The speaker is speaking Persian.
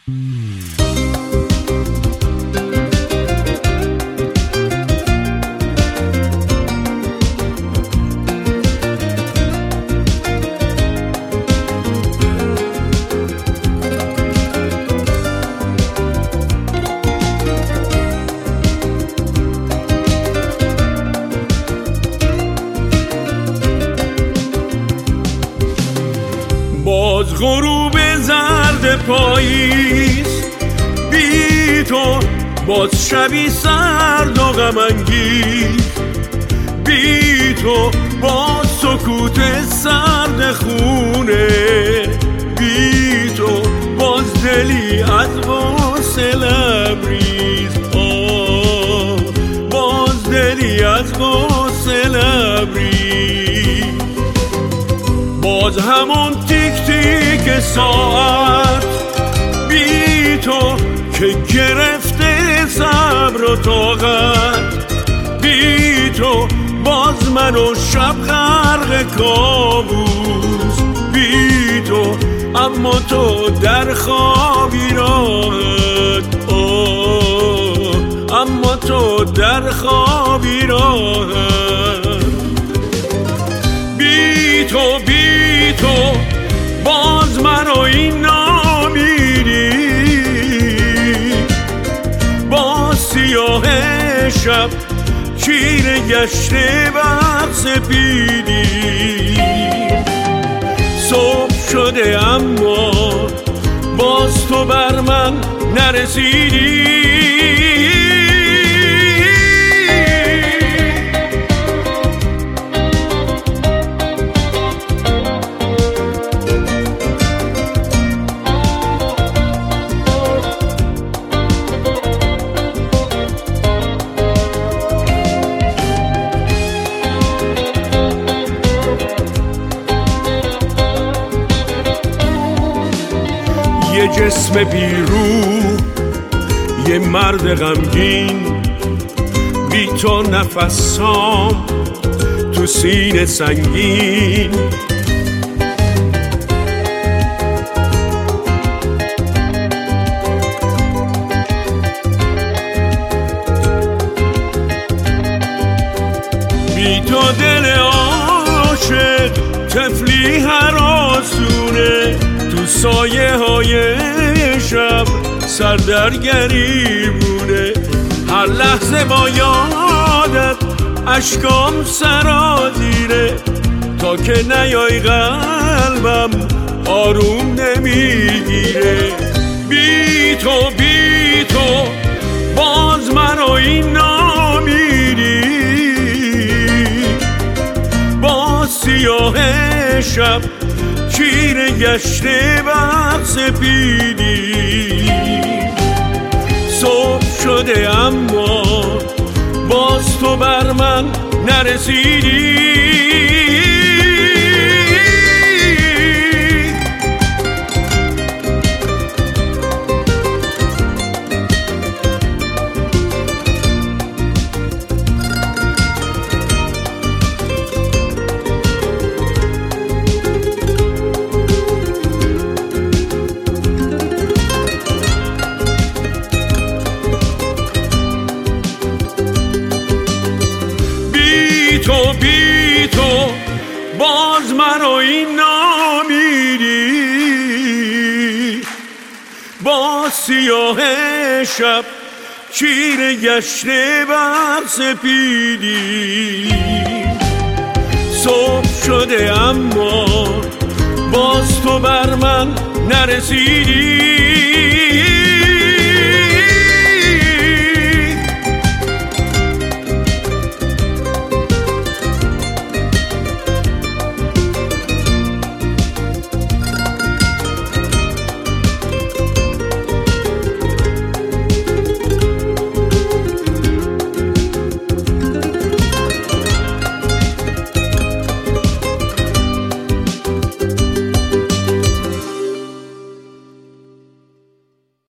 باز غروب زرد پاییز بی تو، باز شبی سرد و غم انگیز بی تو، باز سکوت سرد خونه بی تو، باز دلی از غصه لبریز، باز دلی از غصه لبریز. باز همون تیک تیک ساعت بی تو که گرفته صبر و طاقت بی تو، باز من و شب غرق کابوس بی تو، اما تو در خوابی راحت، اما تو در خوابی راحت بی تو، بی تو باز منو این نامیری، باز سیاه شب چیره گشته وقت سپیدی، صبح شده اما باز تو بر من نرسیدی. یه جسم بیرو، یه مرد غمگین، بی تو نفسام تو سینه سنگین، بی تو دل عاشق طفلی هراسونه، تو سایه های شب سردرگری بوده، هر لحظه با یادت اشکام سرازیره، تا که نیای قلبم آروم نمیگیره. بی تو، بی تو باز منو این نامیری، باز سیاه شب چیره گشته وقت سپیدی، صبح شده اما باز تو بر من نرسیدی. تو، بی تو باز منو این نامیری، باز سیاه شب چیره گشته وقت سپیدی، صبح شده اما باز تو بر من نرسیدی.